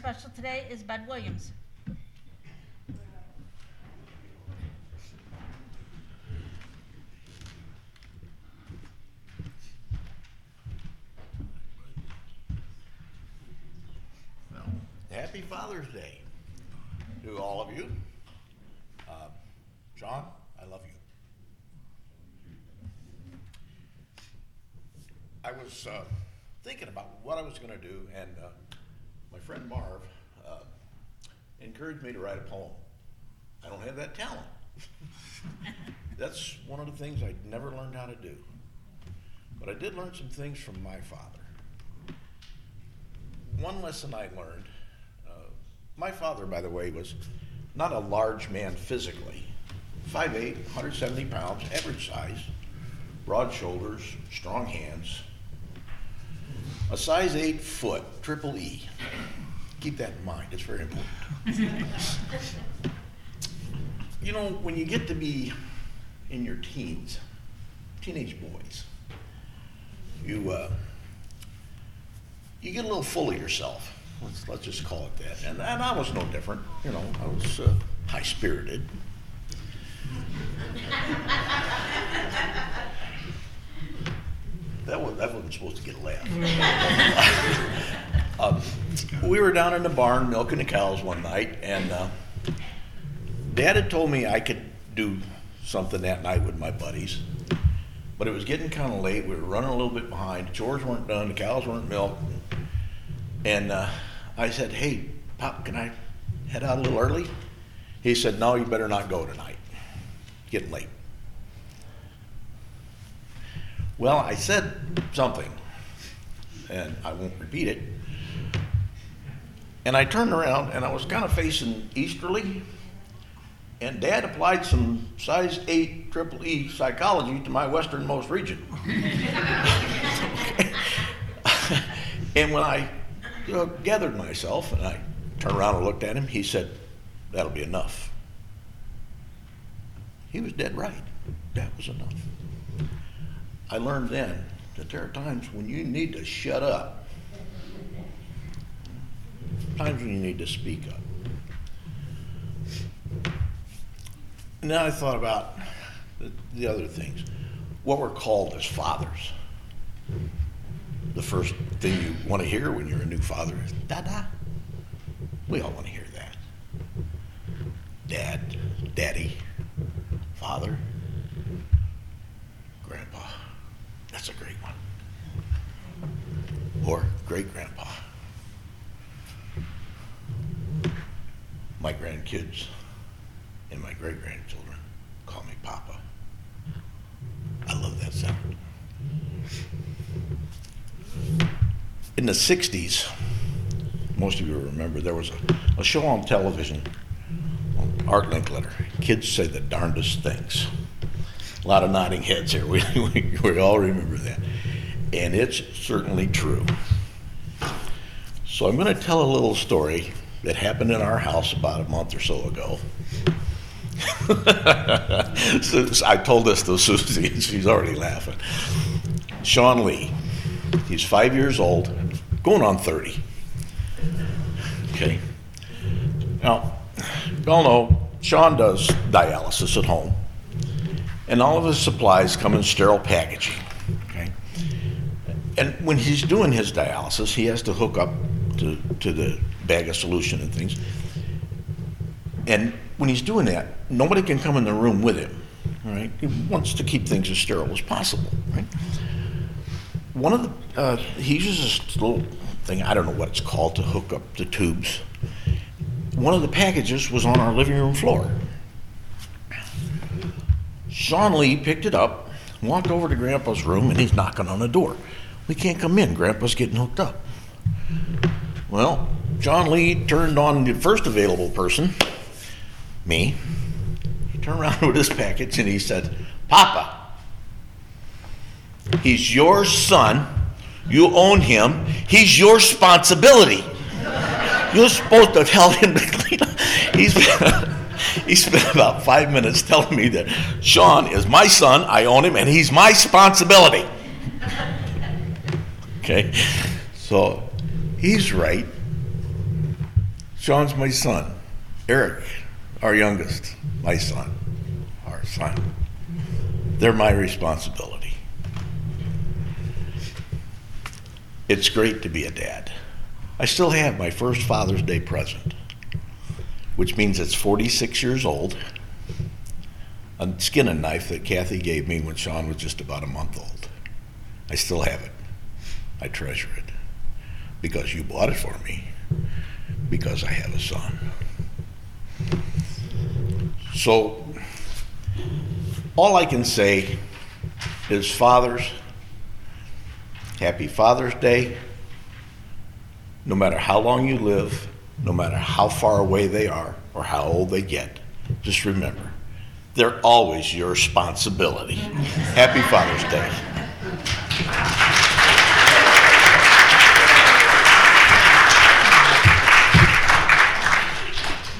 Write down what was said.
special today is Bud Williams. Well, happy Father's Day to all of you. John, I love you. I was thinking about what I was going to do, and my friend Marv encouraged me to write a poem. I don't have that talent. That's one of the things I never learned how to do. But I did learn some things from my father. One lesson I learned, my father, by the way, was not a large man physically. 5'8", 170 pounds, average size, broad shoulders, strong hands. A size 8 foot, triple E. Keep that in mind, it's very important. You know, when you get to be in your teens, teenage boys, you get a little full of yourself. Let's just call it that. And I was no different. You know, I was high-spirited. That wasn't supposed to get a laugh. We were down in the barn milking the cows one night, and Dad had told me I could do something that night with my buddies, but it was getting kind of late. We were running a little bit behind. Chores weren't done. The cows weren't milked. And I said, "Hey, Pop, can I head out a little early?" He said, "No, you better not go tonight. It's getting late." Well, I said something, and I won't repeat it. And I turned around, and I was kind of facing easterly, and Dad applied some size 8 triple E psychology to my westernmost region. And when I gathered myself, and I turned around and looked at him, he said, "That'll be enough." He was dead right. That was enough. I learned then that there are times when you need to shut up. Times when you need to speak up. And then I thought about the other things. What we're called as fathers. The first thing you want to hear when you're a new father is, "Dada." We all want to hear that. Dad, Daddy, Father, Grandpa. That's a great one. Or great-grandpa. My grandkids and my great-grandchildren call me Papa. I love that sound. In the 60s, most of you will remember, there was a show on television, Art Linkletter. Kids say the darndest things. A lot of nodding heads here. We all remember that. And it's certainly true. So I'm going to tell a little story that happened in our house about a month or so ago. I told this to Susie, and she's already laughing. Sean Lee, he's 5 years old, going on 30. Okay. Now, you all know, Sean does dialysis at home. And all of his supplies come in sterile packaging, okay? And when he's doing his dialysis, he has to hook up to the bag of solution and things. And when he's doing that, nobody can come in the room with him, all right? He wants to keep things as sterile as possible, right? One of the, he uses this little thing, I don't know what it's called, to hook up the tubes. One of the packages was on our living room floor. Sean Lee picked it up, walked over to Grandpa's room, and he's knocking on the door. "We can't come in, Grandpa's getting hooked up." Well, Sean Lee turned on the first available person, me. He turned around with his package and he said, "Papa, he's your son, you own him, he's your responsibility. You're supposed to tell him to clean up." He spent about 5 minutes telling me that Sean is my son, I own him, and he's my responsibility. Okay, so he's right. Sean's my son. Eric, our youngest, my son, our son. They're my responsibility. It's great to be a dad. I still have my first Father's Day present, which means it's 46 years old, a skinning knife that Kathy gave me when Sean was just about a month old. I still have it. I treasure it because you bought it for me, because I have a son. So all I can say is, fathers, happy Father's Day. No matter how long you live, no matter how far away they are or how old they get, just remember, they're always your responsibility. Happy Father's Day.